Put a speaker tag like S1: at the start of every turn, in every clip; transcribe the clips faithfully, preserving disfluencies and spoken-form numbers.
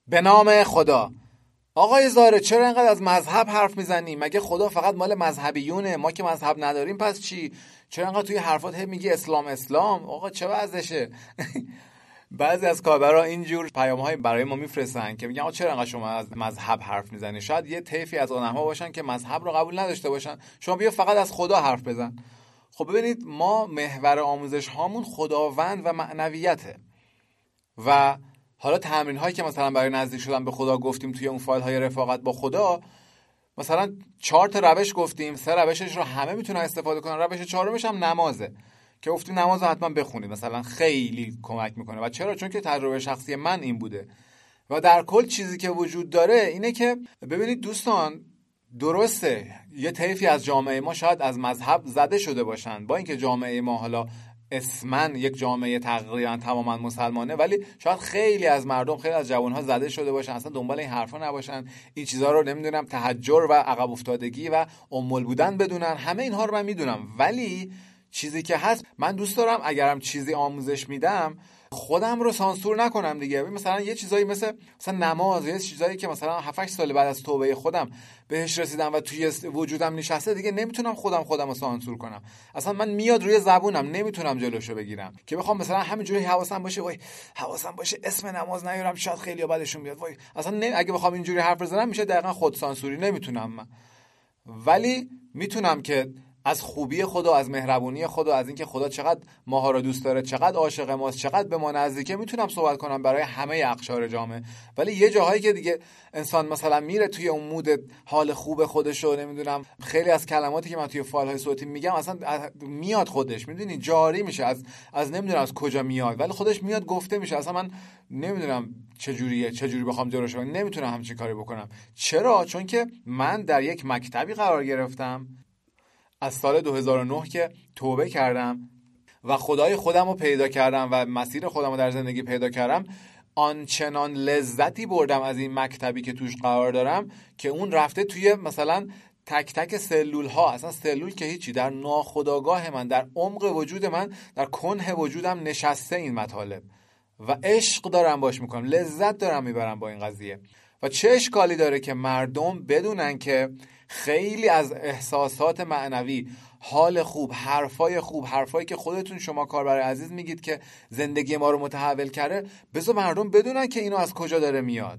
S1: به نام خدا. آقای زاره چرا اینقدر از مذهب حرف میزنی؟ مگه خدا فقط مال مذهبیونه؟ ما که مذهب نداریم پس چی؟ چرا اینقدر توی حرفات هی میگی اسلام اسلام؟ آقا چه وضعشه؟ بعضی از کاربرا اینجور پیام‌های برای ما میفرستن که میگن آقا چرا اینقدر شما از مذهب حرف میزنی؟ شاید یه طیفی از آدم‌ها باشن که مذهب رو قبول نداشته باشن، شما بیا فقط از خدا حرف بزن. خب ببینید، ما محور آموزش هامون خداوند و معنویته و حالا تمرین هایی که مثلا برای نزدیک شدن به خدا گفتیم توی اون فایل های رفاقت با خدا، مثلا چهار تا روش گفتیم، سه روشش رو همه میتونن استفاده کنن، روش چهارمش هم نمازه که گفتیم نماز رو حتما بخونید، مثلا خیلی کمک میکنه. و چرا؟ چون که تجربه شخصی من این بوده. و در کل چیزی که وجود داره اینه که ببینید دوستان، درسته یه طیفی از جامعه ما شاید از مذهب زده شده باشن، با اینکه جامعه ما حالا اسمن یک جامعه تقریبا تماما مسلمانه، ولی شاید خیلی از مردم، خیلی از جوانها زده شده باشن، اصلا دنبال این حرفا نباشن، این چیزها رو نمیدونم تحجر و عقب افتادگی و امول بودن بدونن. همه اینها رو من میدونم، ولی چیزی که هست، من دوست دارم اگرم چیزی آموزش میدم خودم رو سانسور نکنم دیگه. مثلا یه چیزایی مثل مثلا نماز، یه چیزایی که مثلا هفت هشت سال بعد از توبه خودم بهش رسیدم و توی وجودم نشسته، دیگه نمیتونم خودم خودم رو سانسور کنم. اصلا من میاد روی زبونم، نمیتونم جلوشو بگیرم که بخوام مثلا همینجوری حواسم باشه، وای حواسم باشه اسم نماز نیارم، شاید خیلی بعدشون بیاد، وای اصلا نه. اگه بخوام اینجوری حرف بزنم میشه دقیقاً خود سانسوری، نمیتونم من. ولی میتونم که از خوبی خدا، از مهربونی خدا، از اینکه خدا چقدر ماها رو دوست داره، چقدر عاشق ماست، چقدر به ما نزدیکه، میتونم صحبت کنم برای همه اقشار جامعه. ولی یه جاهایی که دیگه انسان مثلا میره توی اون مود حال خوب خودش رو، نمیدونم خیلی از کلماتی که من توی فایل های صوتی میگم اصلا میاد خودش، میدونی جاری میشه، از از نمیدونم از کجا میاد، ولی خودش میاد گفته میشه. اصلا من نمیدونم چجوریه، چجوری بخوام جلوش بگیرم، نمیتونم همچین کاری بکنم. چرا؟ چون که من در یک مکتبی قرار گرفتم از سال دو هزار و نه که توبه کردم و خدای خودم رو پیدا کردم و مسیر خودم رو در زندگی پیدا کردم. آنچنان لذتی بردم از این مکتبی که توش قرار دارم که اون رفته توی مثلا تک تک سلول ها. اصلا سلول که هیچی، در ناخودآگاه من، در عمق وجود من، در کنه وجودم نشسته این مطالب و عشق دارم باش میکنم، لذت دارم میبرم با این قضیه. و چه اشکالی داره که مردم بدونن که خیلی از احساسات معنوی، حال خوب، حرفای خوب، حرفایی که خودتون شما کاربر عزیز میگید که زندگی ما رو متحول کرده، بذار مردم بدونن که اینو از کجا داره میاد،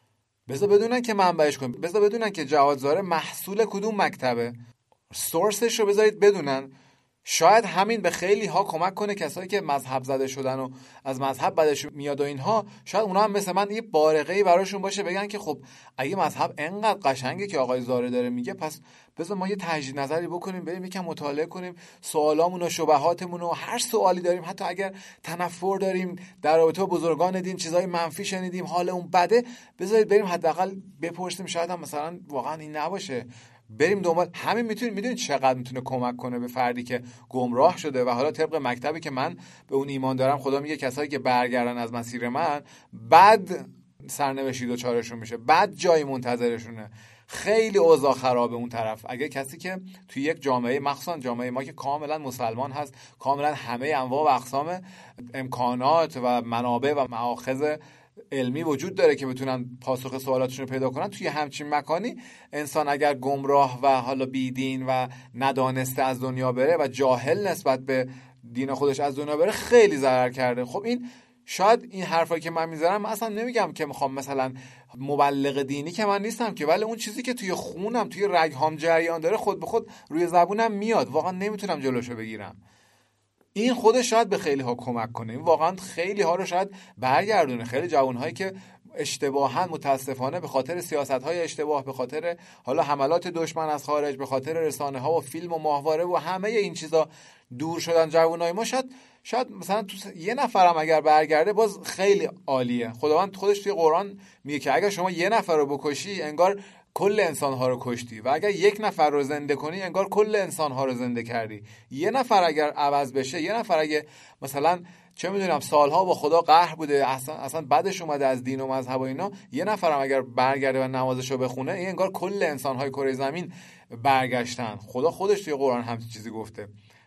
S1: بذار بدونن که منبعش کن، بذار بدونن که جواد زاره محصول کدوم مکتبه، سورسش رو بذارید بدونن. شاید همین به خیلی ها کمک کنه، کسایی که مذهب زده شدن و از مذهب بدش میاد و اینها، شاید اونا هم مثل من یه بارقه‌ای براشون باشه، بگن که خب اگه مذهب انقدر قشنگه که آقای زاره داره میگه، پس بذار ما یه تجدید نظری بکنیم، بریم یکم مطالعه کنیم، سوالامون و شبهاتمون و هر سوالی داریم، حتی اگر تنفر داریم در رابطه با بزرگان دین، چیزای منفی شنیدیم، حال اون بده، بذارید بریم حداقل بپرسیم، شاید هم مثلا واقعا این نباشه، بریم دنبال همین. میتونید میدونید چقدر میتونه کمک کنه به فردی که گمراه شده. و حالا طبق مکتبی که من به اون ایمان دارم، خدا میگه کسایی که برگردن از مسیر من، بعد سرنوشتی دوچارشون میشه، بعد جایی منتظرشونه، خیلی اوضاع خرابه اون طرف. اگه کسی که توی یک جامعه، مخصوصا جامعه ما که کاملا مسلمان هست، کاملا همه انواع و اقسام امکانات و منابع و مآخذ علمی وجود داره که بتونن پاسخ سوالاتشون رو پیدا کنن، توی همچین مکانی انسان اگر گمراه و حالا بیدین و ندانسته از دنیا بره و جاهل نسبت به دین خودش از دنیا بره، خیلی ضرر کرده. خب این شاید این حرفایی که من میذارم، من اصلا نمیگم که میخوام مثلا مبلغ دینی که من نیستم که، ولی اون چیزی که توی خونم، توی رگهام جریان داره، خود به خود روی زبونم میاد، واقعا نمیتونم جلوشو بگیرم. این خودش شاید به خیلی ها کمک کنه، این واقعا خیلی ها رو شاید برگردونه. خیلی جوانهایی که اشتباها متاسفانه به خاطر سیاست‌های اشتباه، به خاطر حالا حملات دشمن از خارج، به خاطر رسانه‌ها و فیلم و ماهواره و همه این چیزا دور شدن. جوانای ما شاید شاید مثلا تو یه نفرم اگر برگرده باز خیلی عالیه. خداوند خودش توی قرآن میگه که اگر شما یه نفر رو بکشی انگار کل انسان‌ها رو کشتی، و اگر یک نفر رو زنده کنی انگار کل انسان‌ها رو زنده کردی. یه نفر اگر عوض بشه، یه نفر اگه مثلا چه میدونم سالها با خدا قهر بوده، اصلا اصلا بعدش اومده از دین و مذهب و اینا، یه نفرم اگر برگرده و نمازشو بخونه، این انگار کل انسان‌های کره زمین برگشتن. خدا خودش توی قرآن همین چیزی گفته.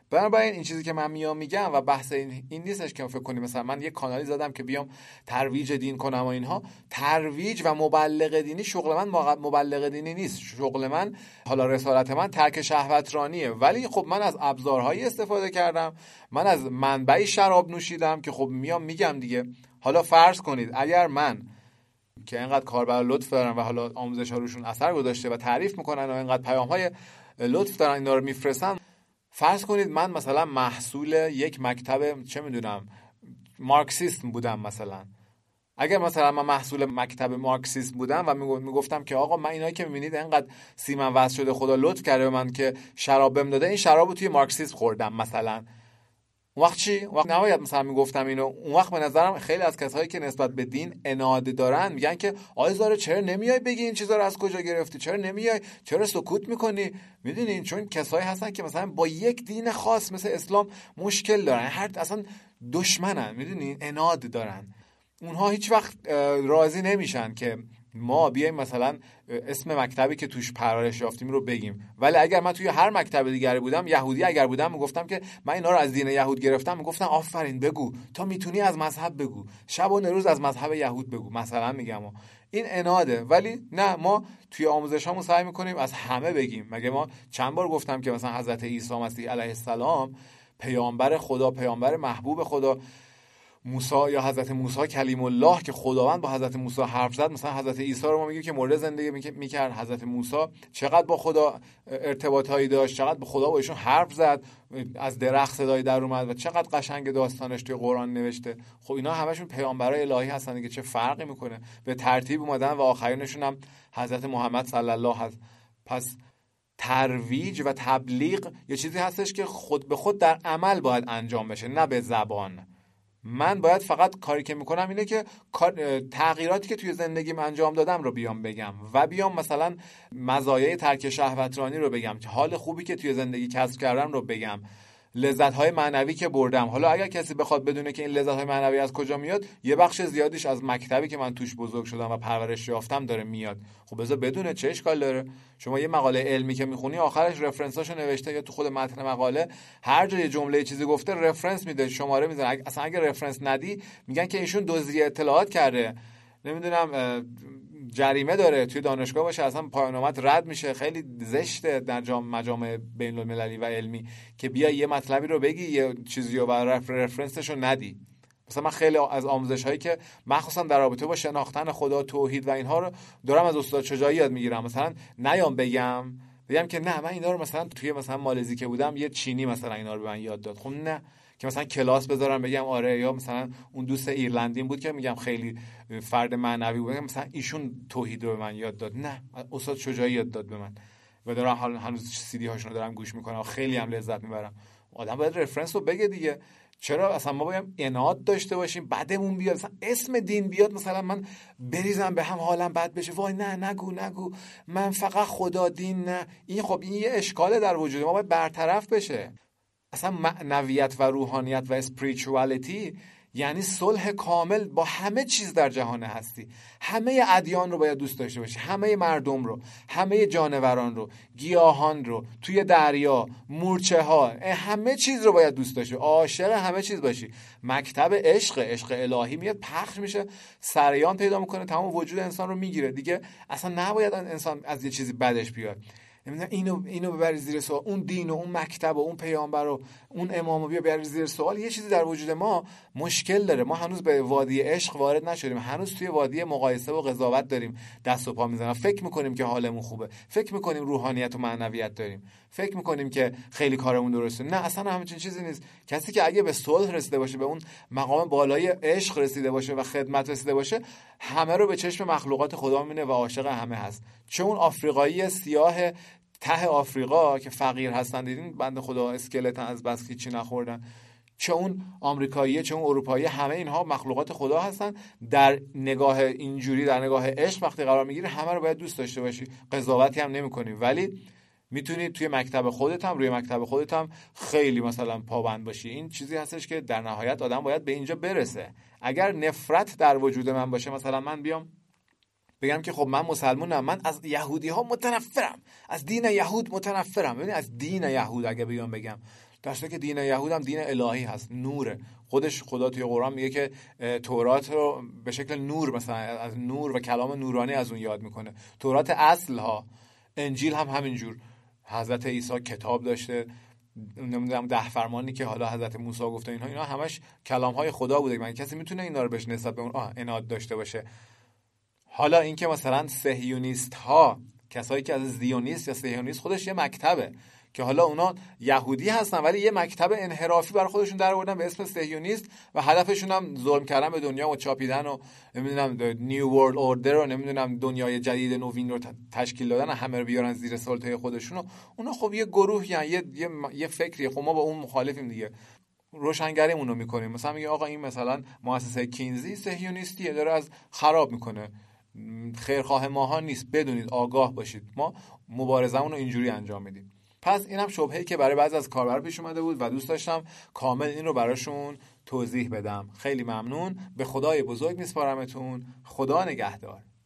S1: بنابراین این چیزی که من میام میگم و بحث این, این نیستش که فکر کنی مثلا من یه کانالی زدم که بیام ترویج دین کنم و اینها. ترویج و مبلغ دینی شغل من مبلغ دینی نیست. شغل من، حالا رسالت من ترک شهوترانیه، ولی خب من از ابزارهایی استفاده کردم، من از منبعی شراب نوشیدم که خب میام میگم دیگه. حالا فرض کنید اگر من که اینقدر کاربر لطف دارن و حالا آموزش ها روشون اثر گذاشته و تعریف میکنن و اینقدر پیام های لطف دارن اینا رو میفرستن، فرض کنید من مثلا محصول یک مکتب چه میدونم مارکسیسم بودم مثلا. اگر مثلا من محصول مکتب مارکسیسم بودم و میگفتم که آقا من اینایی که میبینید اینقدر سیمن وصل شده، خدا لطف کرده به من که شراب بهم داده، این شرابو توی مارکسیسم خوردم مثلا، اون وقت چی؟ اون وقت نباید مثلا میگفتم اینو. اون وقت به نظرم خیلی از کسایی که نسبت به دین عناد دارن میگن که آقا زاره چرا نمیای بگی این چیزا رو از کجا گرفتی، چرا نمیای، چرا سکوت میکنی؟ میدونین چون کسایی هستن که مثلا با یک دین خاص مثل اسلام مشکل دارن، هر اصلا دشمنن، میدونین عناد دارن. اونها هیچ وقت راضی نمیشن که ما بیایم مثلا اسم مکتبی که توش پرورش یافتیم رو بگیم. ولی اگر من توی هر مکتب دیگری بودم، یهودی اگر بودم، میگفتم که من اینا رو از دین یهود گرفتم، میگفتم آفرین بگو، تا میتونی از مذهب بگو، شب و روز از مذهب یهود بگو مثلا میگم. این عناده. ولی نه، ما توی آموزشامون سعی میکنیم از همه بگیم. مگه ما چند بار گفتم که مثلا حضرت عیسی مسیح علیه السلام پیامبر خدا، پیامبر محبوب خدا، موسی یا حضرت موسی کلیم الله که خداوند با حضرت موسی حرف زد، مثلا حضرت عیسی رو ما میگیم که مورد زندگی میکرد. حضرت موسی چقدر با خدا ارتباطایی داشت، چقدر با خدا با ایشون حرف زد، از درخت صدای در اومد و چقدر قشنگ داستانش توی قرآن نوشته. خب اینا همشون پیامبرای الهی هستن دیگه، چه فرقی میکنه؟ به ترتیب اومدن و آخرینشون هم حضرت محمد صلی الله هست. پس ترویج و تبلیغ یه چیزی هستش که خود به خود در عمل باید انجام بشه، نه به زبان. من باید فقط کاری که میکنم اینه که تغییراتی که توی زندگیم انجام دادم رو بیام بگم و بیام مثلا مزایای ترک شهوترانی رو بگم، حال خوبی که توی زندگی کسب کردم رو بگم، لذت‌های معنوی که بردم. حالا اگر کسی بخواد بدونه که این لذت‌های معنوی از کجا میاد، یه بخش زیادیش از مکتبی که من توش بزرگ شدم و پرورش یافتم داره میاد. خب بذار بدونه، چه اشکال داره؟ شما یه مقاله علمی که میخونی آخرش رفرنساشو نوشته یا تو خود متن مقاله هر جای جمله چیزی گفته رفرنس میده، شماره میزنه. اصلا اگه رفرنس ندی میگن که ایشون دزدی اطلاعات کرده، نمیدونم جریمه داره، توی دانشگاه باشه اصلا پایان نامت رد میشه. خیلی زشته در مجامع بین المللی و علمی که بیا یه مطلبی رو بگی، یه چیزی رو برای رفرنسش رو ندی. مثلا من خیلی از آموزش هایی که مخصوصا در رابطه با شناختن خدا، توحید و اینها رو دارم از استاد شجاعی یاد میگیرم. مثلا نیام بگم بگم که نه من اینا رو مثلا توی مثلا مالزی که بودم یه چینی مثلا اینا رو به من یاد داد. خب نه که مثلا کلاس بذارم بگم آره، یا مثلا اون دوست ایرلندی بود که میگم خیلی فرد معنوی بود، مثلا ایشون توحید رو به من یاد داد. نه، استاد شجاعی یاد داد به من و دارم حال هنوز سی دی هاشون رو دارم گوش میکنم و خیلی هم لذت میبرم. آدم باید رفرنس رو بگه دیگه. چرا اصلا ما باید عناد داشته باشیم بعدمون بیاد مثلا اسم دین بیاد مثلا من بریزم به هم حالم بد بشه، وای نه نگو نگو من فقط خدا دین نه. این خب این یه اشکاله در وجود ما، باید برطرف بشه. اصلا معنویت و روحانیت و اسپریچوالیتی یعنی صلح کامل با همه چیز در جهان هستی. همه ادیان رو باید دوست داشته باشی، همه مردم رو، همه جانوران رو، گیاهان رو، توی دریا، مورچه ها، همه چیز رو باید دوست داشتی، عاشق همه چیز باشی. مکتب عشق، عشق الهی میاد پخش میشه، سریان پیدا میکنه، تمام وجود انسان رو میگیره دیگه. اصلا نباید انسان از یه چیزی بدش بیاد. اینو اینو ببری زیر سوال، اون دین و اون مکتب و اون پیامبر و اون امامو بیا ببری زیر سوال. یه چیزی در وجود ما مشکل داره. ما هنوز به وادی عشق وارد نشدیم، هنوز توی وادی مقایسه و قضاوت داریم دست و پا میزنیم. فکر میکنیم که حالمون خوبه، فکر میکنیم روحانیت و معنویت داریم، فکر میکنیم که خیلی کارمون درسته. نه، اصلا همچین چیزی نیست. کسی که اگه به صلح رسیده باشه، به اون مقام بالای عشق رسیده باشه و خدمت رسیده باشه، همه رو به چشم مخلوقات خدا میبینه و عاشق همه هست. چه اون آفریقایی سیاه ته آفریقا که فقیر هستن، دیدین بنده خدا اسکلتن از بس که چی نخوردن، چه اون آمریکایی چه اون اروپایی، همه اینها مخلوقات خدا هستن. در نگاه اینجوری، در نگاه عشق وقتی قرار میگیره همه رو باید دوست داشته باشی، قضاوتی هم نمی‌کنی. ولی میتونی توی مکتب خودت هم، روی مکتب خودت هم خیلی مثلا پابند باشی. این چیزی هستش که در نهایت آدم باید به اینجا برسه. اگر نفرت در وجود من باشه، مثلا من بیام بگم که خب من مسلمانم، من از یهودی ها متنفرم، از دین یهود متنفرم. ببین از دین یهود اگه بیام بگم در صورتی که دین یهود هم دین الهی هست، نوره. خودش خدا توی قرآن میگه که تورات رو به شکل نور، مثلا از نور و کلام نورانی از اون یاد میکنه. تورات اصل ها. انجیل هم همینجور. حضرت عیسی کتاب داشته، نمیدونم ده فرمانی که حالا حضرت موسی گفته، اینها اینا همش کلام های خدا بوده. من کسی میتونه اینا رو بهش نسبت به اون عناد داشته باشه؟ حالا اینکه مثلا صهیونیست ها، کسایی که از زیونیست یا صهیونیست خودش یه مکتبه که حالا اونا یهودی هستن ولی یه مکتب انحرافی برای خودشون در آوردن به اسم صهیونیست و هدفشون هم ظلم کردن به دنیا و چاپیدن و نمیدونم نیو ورلد اوردر و نمیدونم دنیای جدید نوین رو تشکیل دادن، همه رو بیارن زیر سلطه خودشون. و اونا خب یه گروه، یعنی یه یه, یه فکریه. خب ما با اون مخالفیم دیگه، روشنگریمون رو میکنیم. مثلا میگه آقا این مثلا مؤسسه کینزی صهیونیستیه، داره از خراب میکنه، خیرخواه ماها نیست، بدونید، آگاه باشید، ما مبارزمون رو اینجوری انجام میدیم. پس اینم شبهه‌ای که برای بعضی از کاربرا پیش اومده بود و دوست داشتم کامل این رو براشون توضیح بدم. خیلی ممنون. به خدای بزرگ میسپارمتون. خدا نگهدار.